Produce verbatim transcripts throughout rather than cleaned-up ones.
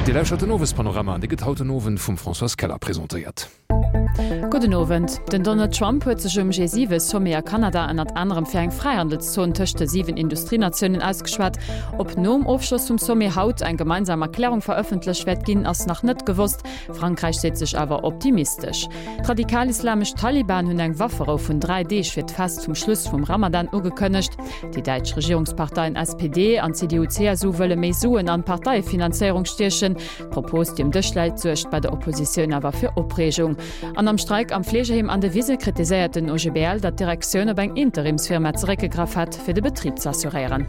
Die lauscht ein nowes Panorama an die Hautenoven vum François Keller präsentiert. Guten Abend. Den Donald Trump huet sech um G sieben Sommer Kanada an at anderem fir eng Freihandelszon töchte sieben Industrienationen ausgeschwat. Ob nom Aufschluss zum Sommer haut ein gemeinsame Erklärung veröffentlicht wird gin ass nach net gewusst. Frankreich seht sich aber optimistisch. Radikal-islamisch Taliban hunn eng Waffe vun drei D wird fast zum Schluss vom Ramadan ugekönnecht. Die deutsche Regierungsparteien S P D an C D U C S U wëlle Mesuren an Parteifinanzierung stechen. Propos dem Dëchleit zuerst bei der Opposition aber für Opregung. An am Streik am Pflegeheim an de Wiese kritiséiert den O G B L, dat Direktion op eng Interimsfirma zurückgegraf hat, fir de Betrieb zu assurieren.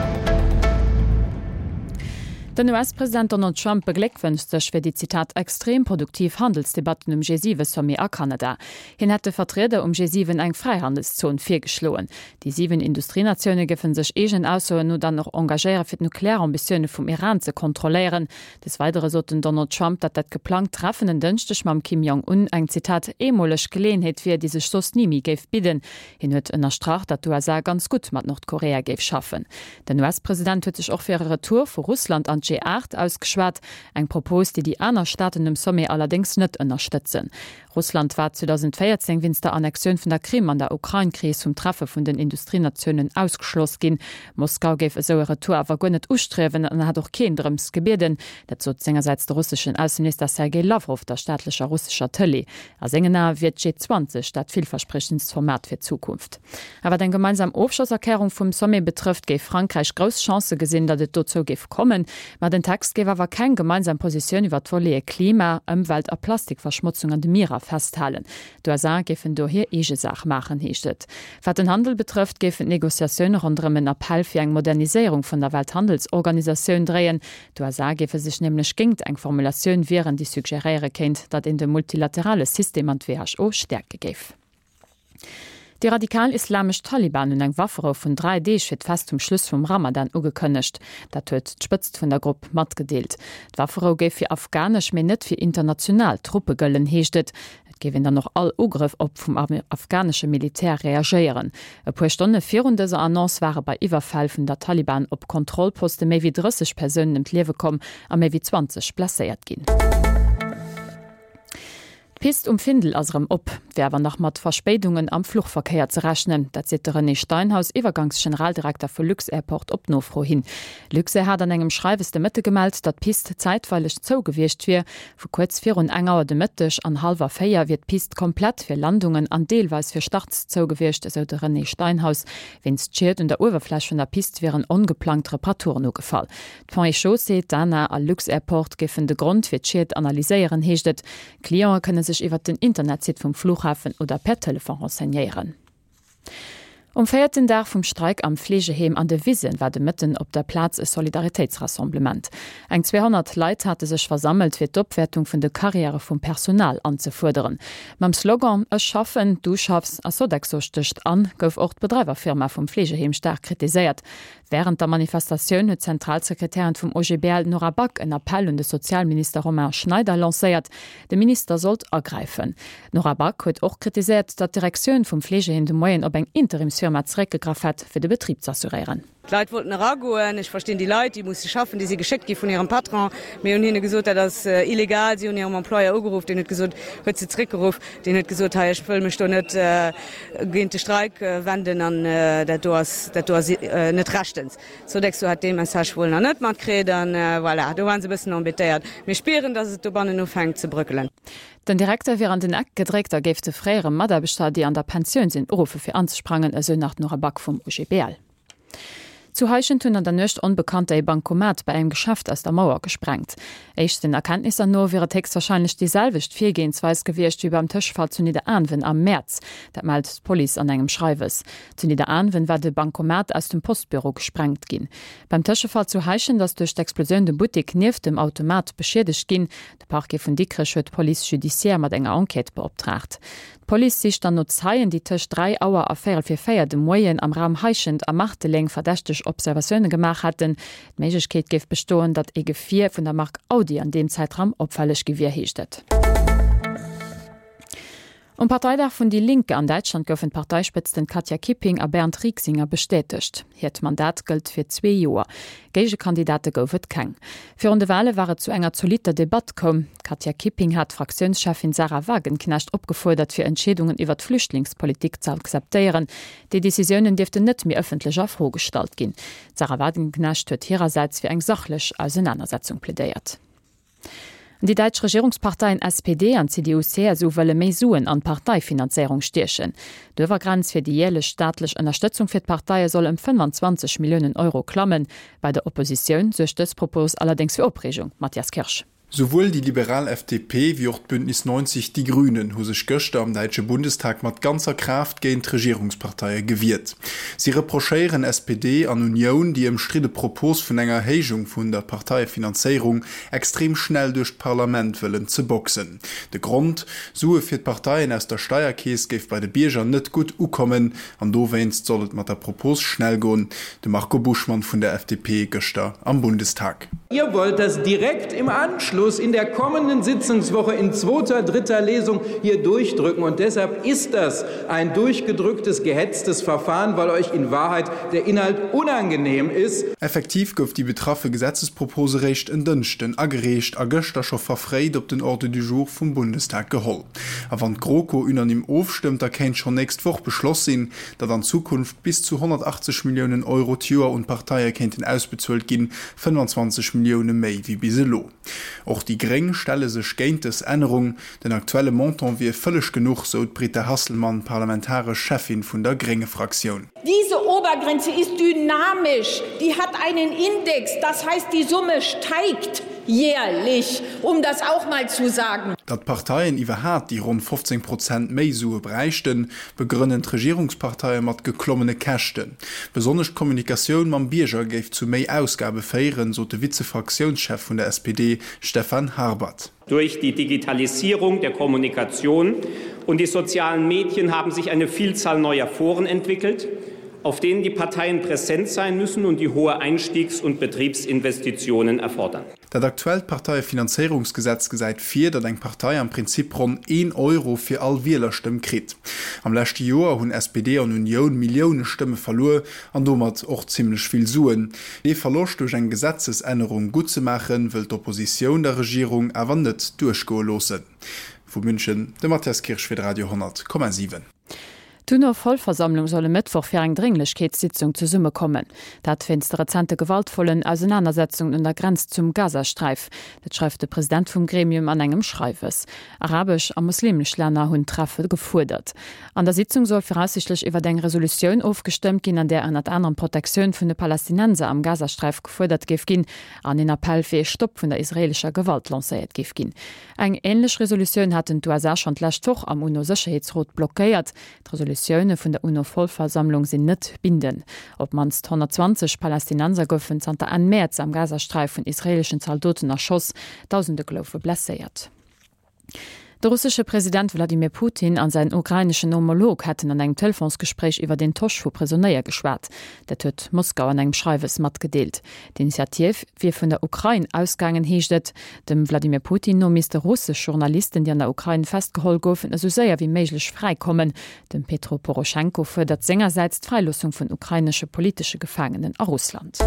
Den U S-Präsident Donald Trump beglückwünscht sich für die Zitat extrem produktiv Handelsdebatten um G sieben Sommet a Kanada. Hin hätte Vertreter um G sieben eng Freihandelszone firgeschloen. Die sieben Industrienationen geffen sich egen aus nur dann noch engagieren für Nuklearambitionen vom Iran zu kontrollieren. Des Weiteren sollten Donald Trump, dat dat geplant treffenden Dünstech mam Kim Jong-un eng Zitat emolech Gelegenheit wie diese Stoß nimi geif bieden. Hin huet ënner Strach, dat U S A ganz gut mat Nordkorea geif schaffen. Den U S-Präsident huet sich auch für ihre Retour vor Russland an G acht ausgeschwart, eng Propos, die die anderen Staaten im Sommet allerdings nicht unterstützen. Russland war zweitausendvierzehn wins der Annexion von der Krim an der Ukraine-Krise zum Treffen von den Industrienationen ausgeschlossen gin. Moskau gave so ihre Tour aber gar nicht ausstreben und hat auch kein Drums gebeten. Dazu seinerseits der russischen Außenminister Sergei Lavrov, der staatliche russischer Tele. Als Engener wird G zwanzig statt vielversprechendes Format für Zukunft. Aber den gemeinsamen Aufschlusserklärung vom Sommet betrifft, gave Frankreich große Chance gesehen, dass es dazu gave kommen. Ma den Textgeber war kein gemeinsam Position über tolle Klima, Umwelt und Plastikverschmutzung an de Meere festhalen. Du S A gefen do hier ege Sach machen hiechtet. Was den Handel betrifft, gefen Negoziationen rund um einen Appell für eine Modernisierung von der Welthandelsorganisation drehen. Du S A gefe sich nämlich gingt eng Formulation während die suggeriere kennt, dat in dem multilaterale System an W H O stärke gef. Die radikal-islamisch Taliban in eng Waffe vun drei D wird fast zum Schluss vom Ramadan ugekönnecht. Dat huet spëtzt vun der Gruppe mat gedeelt. D'Waffe geif fir afghanisch mé net fir international Truppe gëllen heeschtet. Et gewinn dann noch all Ugriff op vum afghanische Militär reagieren. E puer Stunde virun dieser Annonce waren bei Iwerfall vun der Taliban op Kontrollposte méi wie dreißig Personen im Lewe kom a méi wie zwanzig placéiert ginn. Pist um Findel asrem op, werwer nach mat Verspätungen am Fluchtverkehr zu rechnen. Dat sieht René Steinhaus, Übergangsgeneraldirektor für Lux Airport op Nofro hin. Luxe hat an engem Schreibeste Mitte gemeldet, dat Pist zeitweilig zougewicht wie. Vor kurz vier und enger de Mittech an halber Feier wird Pist komplett für Landungen an Deelweis für Starts zougewicht, so René Steinhaus. Wenns tschert und der Oberfläche von der Pist wären ungeplant Reparaturen no gefallen. Point Chaussee, Dana a Lux Airport giffen de Grund fir tschert analyseieren hechtet. Klienten können sich iwwer den Internetseite vom Flughafen oder per Telefon renseignieren. Um feierten Tag vom Streik am Pflegeheim an de Wiesen war de mitten op der Platz e Solidaritätsrassemblement. Eng zweihundert Leute hatte sich versammelt fir d'Opwertung vun de Karriere vom Personal anzufordern. Mam Slogan „Es schaffen, du schaffst, as so so sticht an, gouf auch Betreiberfirma vom Pflegeheim stark kritisiert. Während der Manifestation hat Zentralsekretärin vom O G B L Nora Back einen Appell und der Sozialminister Romain Schneider lanciert. Der Minister soll ergreifen. Nora Back hat auch kritisiert, dass die Direktion vom Pflegeheim de Moyen ob eng Interimsfirma zurückgegriffen hat, für den Betrieb zu assurieren. Die Leute wollten ragoen, ich verstehe die Leute, die muss sie schaffen, die sie geschickt von ihrem Patron. Wir haben ihnen gesagt, dass das äh, illegal sie und ihrem Employer angerufen, den hat gesagt, hat sie zurückgerufen, den hat gesagt, hey, ich will mich doch nicht äh, gegen den Streik äh, wenden, an äh, das äh, nicht rechtens. So denkst du, hat den Message wohl noch nicht mal gekriegt, dann äh, voilà, da waren sie ein bisschen ambitioniert. Wir spüren, dass es die Bahn noch fängt zu bröckeln. Den Direktor während den Eck gedreht, da gäbe es freiere Maderbestaat, die an der Pension sind, Rufe für anzusprangen, also nach Nora Back vom O G B L. Zu Heichen tun an der nicht unbekannte Bankomat bei einem Geschäft aus der Mauer gesprengt. Echt den Erkenntnissen nur wäre Text wahrscheinlich dieselbecht Viergehensweise gewirrscht wie beim Tischfall zu Niederanwen am März. Das meldet die Polizei an einem Schreibes. Zu Niederanwen war der Bankomat aus dem Postbüro gesprengt ging. Beim Tischfall zu Heichen, das durch die Explosion der Boutique neben dem Automat beschädigt ging, der Parquet von Dickrich hat die Polizei judiciaire mit einer Enquete beauftragt. Die Polizei sich dann noch Zeien, die Tisch drei Auer Affäre für Feier dem Moyen am Raum Heichend am Machteling verdächtig Observationen gemacht hatten. Die Möglichkeit gibt bestehen, dass E G vier von der Marke Audi an dem Zeitraum auffällig gewährhechtet. Um Parteidach vun die Linke an Deutschland goufen Parteispitzen Katja Kipping a Bernd Rieksinger bestätigt. Het Mandat gilt fir zwei Joer. Geige Kandidate goufet keng. Für de Wahle waret zu enger soliter Debatte kom. Katja Kipping hat Fraktionschefin Sarah Wagenknecht opgefordert, fir Entschädungen iwwer Flüchtlingspolitik zu akzeptieren. Die Decisionen dürfte net mehr öffentlich vorgestalt gin. Sarah Wagenknecht huet ihrerseits fir eng sachlech Auseinandersetzung plädeiert. Die deutsche Regierungsparteien S P D an C D U C S U wëlle méi Suen an Parteifinanzierung stechen. D'Overgrenz fir die jährlich staatlich Unterstützung fir d'Parteie soll um fünfundzwanzig Millionen Euro klammen. Bei der Opposition secht das Propos allerdings für Opregung. Matthias Kirsch. Sowohl die liberal F D P wie auch Bündnis neunzig die Grünen hu sich Göster am Deutsche Bundestag mat ganzer Kraft gegen Regierungspartei gewirrt. Sie reprochieren S P D an Union, die im Stride Propos von enger Hegung von der Parteifinanzierung extrem schnell durch Parlament willen zu boxen. Der Grund, Sue für Parteien aus der Steuerkäse geft bei den Bierger net gut ukommen, an do weinst sollet mat der Propos schnell gehen, de Marco Buschmann von der F D P Göster am Bundestag. Ihr wollt das direkt im Anschluss in der kommenden Sitzungswoche in zweiter, dritter Lesung hier durchdrücken. Und deshalb ist das ein durchgedrücktes, gehetztes Verfahren, weil euch in Wahrheit der Inhalt unangenehm ist. Effektiv gouf die betraffe Gesetzespropose recht in dünchten, agerecht, agöster schon verfreit op den Ordre du Jour vom Bundestag geholt. Aber wenn GroKo unanim aufstimmt, da kennt schon nächste Woche beschlossen, dass in Zukunft bis zu hundertachtzig Millionen Euro Tür und Parteien könnten ausbezahlt gehen, fünfundzwanzig Millionen mehr wie biselo. Auch die Gring stelle sich gegen das Änderung, den aktuelle Montant wie völlig genug, so Britta Hasselmann, parlamentarische Chefin von der Gringe-Fraktion. Diese Obergrenze ist dynamisch, die hat einen Index, das heißt, die Summe steigt jährlich, um das auch mal zu sagen. Dat Parteien iwwerhat die rund fünfzehn Prozent Meisue brächten, begrünnen Regierungsparteien mat geklommene Kächten. Besonders Kommunikation man Bierger gef zu méi Ausgabe feieren, so der Vizefraktionschef von der S P D Stefan Harbert. Durch die Digitalisierung der Kommunikation und die sozialen Medien haben sich eine Vielzahl neuer Foren entwickelt, auf denen die Parteien präsent sein müssen und die hohe Einstiegs- und Betriebsinvestitionen erfordern. Das aktuelle Parteifinanzierungsgesetz gesagt vier, dass eine Partei am Prinzip rund ein Euro für all Wählerstimmen kriegt. Am letzten Jahr haben S P D und Union Millionen Stimmen verloren und damit auch ziemlich viel Suen. Den Verlust durch eine Gesetzesänderung gut zu machen, will die Opposition der Regierung aber nicht durchgehen lassen. Von München, der Matthias Kirsch für Radio hundert Komma sieben. D'Uno Vollversammlung solle Mittwoch fir eng Dringlichkeitssitzung zu Summe kommen. Dat finst der rezente gewaltvollen Auseinandersetzungen an der Grenz zum Gazastreif. Dat schreibt der Präsident vom Gremium an engem Schreifes. Arabisch a muslimisch Länder hunn Treffe gefordert. An der Sitzung soll voraussichtlich iwwer deng Resolution aufgestimmt gin, an der an der anderen Protektion vun de Palästinenser am Gazastreif gefordert gif gin, an den Appell fir Stopp vun der israelischer Gewalt lanciert gif gin. Eng ähnlich Resolution hat den U S A schon lächt doch am UNO-Sicherheitsrat blockiert. Resolutionen vun der UNO-Vollversammlung sind net binden. Ob mans hundertzwanzig Palästinenser goffen Santa an März am Gazastreif von israelischen Soldaten erschoss, tausende Glaufe blessiert. Der russische Präsident Wladimir Putin an seinen ukrainischen Homolog hatten an einem Telefonsgespräch über den Tosch vu Prisonnier geschwart. Der huet Moskau an einem Schreiwes mat gedeelt. Die Initiative, wie von der Ukraine ausgangen hechtet, dem Wladimir Putin no mis der russische Journalisten, die an der Ukraine festgeholt goufen, so sehr wie möglich freikommen. Dem Petro Poroschenko fördert seinerseits die Freilassung von ukrainische politische Gefangenen aus Russland.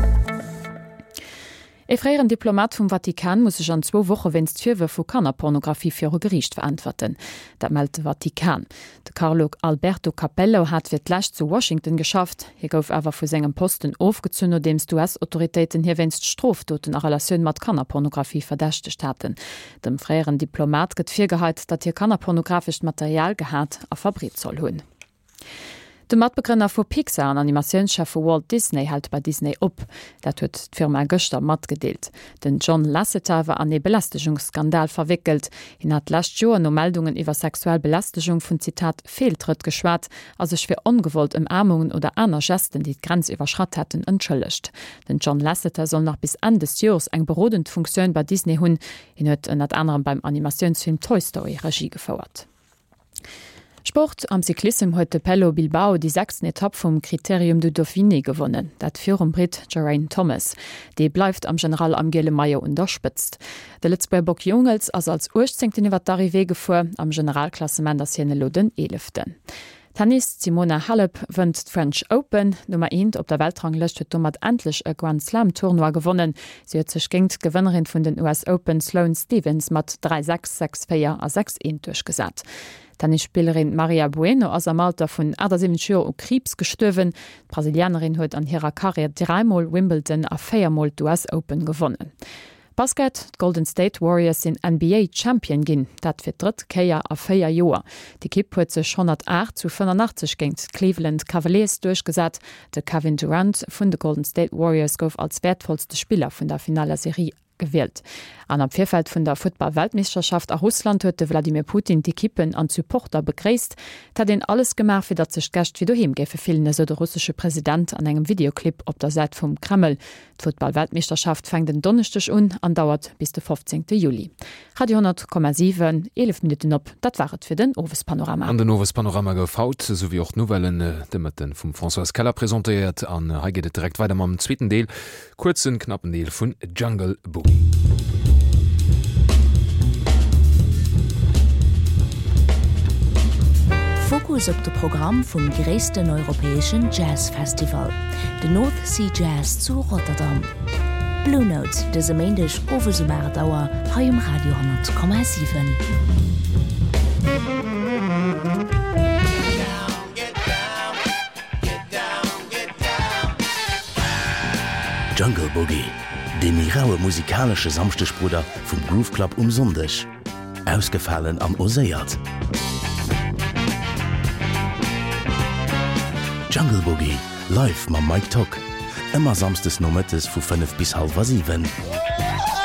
E freieren Diplomat vom Vatikan muss sich an zwei Wochen wennst Fürwe vu Kannerpornografie für Gericht verantworten. Dat meldet Vatikan. De Carlo Alberto Capello hat wird lacht zu Washington geschafft. Hier gouf aber vu segem Posten aufgezündet, dem U S-Autoritäten hier wennst Straftaten a Relation mat Kannerpornografie verdächtigt hatten. Dem freieren Diplomat gëtt virgehalt, dat hier kannerpornografisch Material gehat a Fabrik soll hunn. De Matbegrünner vu Pixar an Animationschef vu Walt Disney hält bei Disney op. Dat huet d'Firma Göster mat gedeelt. Den John Lasseter war an e Belästigungsskandal verwickelt. Hin hat last Joer no Meldungen iwwer sexuell Belästigung vun Zitat Fehltritt geschwat, as sech fir ongewollt Umarmungen oder aner Gesten, die d' Grenz iwwerschrat hätten, entschëllecht. Den John Lasseter soll nach bis Ende des Jahres eng berodend Funktion bei Disney hunn. Hin huet en dat anderem beim Animationsfilm Toy Story Regie gefauert. Sport am Cyklism huet de Pello Bilbao die sechsten Etapp vum Kriterium du Dauphiné gewonnen, dat virm Brit Geraint Thomas. Dee bleifft am General am Gele Meier unterspitzt. De letzte Bock Jungels ass als urzingten iwwer d'Arrivé gefuer am Generalklassement as hine Loden eleften. Tennis Simona Halep wënnt French Open, Nummer eins op der Weltrangliste huet mat endlich e Grand Slam Tournoi gewonnen. Sie huet sech géint Gewënnerin vun den U S Open Sloane Stephens mat drei sechs sechs vier a sechs eins durchgesat. Tennisspielerin Maria Bueno ass am Alter vun siebenundachtzig Joer u Krebs gestøwen. Brasilianerin huet an hireer Karriere dreimal Wimbledon a viermal U S Open gewonnen. Basket, Golden State Warriors sind N B A Champion ginn, dat fir dritt Keier a vier Joer. Die Kipp huet sech hundertacht zu fünfundachtzig géint Cleveland Cavaliers durchgesat. De Kevin Durant vun de Golden State Warriors gouf als wertvollste Spieler vun der finaler Serie gewählt. An am Vierfeld vun der Football-Weltmeisterschaft a Russland huet Wladimir Putin die Kippen an Supporter begräst, dat den alles gemacht fir dat sech gächt wie doheem géfe filmen, so der russische Präsident an engem Videoclip op der Seite vum Kreml. Die Football-Weltmeisterschaft fängt den Donnerstag an, andauert bis den fünfzehnten Juli. Radio hundert Komma sieben, elf Minuten op, dat waret fir den Owes Panorama. An den Owes Panorama gefaut, sowie auch Novellen äh, Demmeten vum François Keller präsentiert, an äh, geht direkt weiter am zweiten Deel, kurzen knappen Deel vun Jungle Book. Fokus op de Programm vum gréessten europäesschen Jazzfestival, de North Sea Jazz zu Rotterdam. Blue Note, de se méendech oversumare Dauer ha um Radio hundert Komma sieben. Jungle Boogie, de miraue musikalsche Samstechbruder vum Groove Club um Sundech, ausgefallen am Oséiert. Jungle Boogie, live ma Mike Tock, immer samstes Nomettes vu fünf bis halb sieben.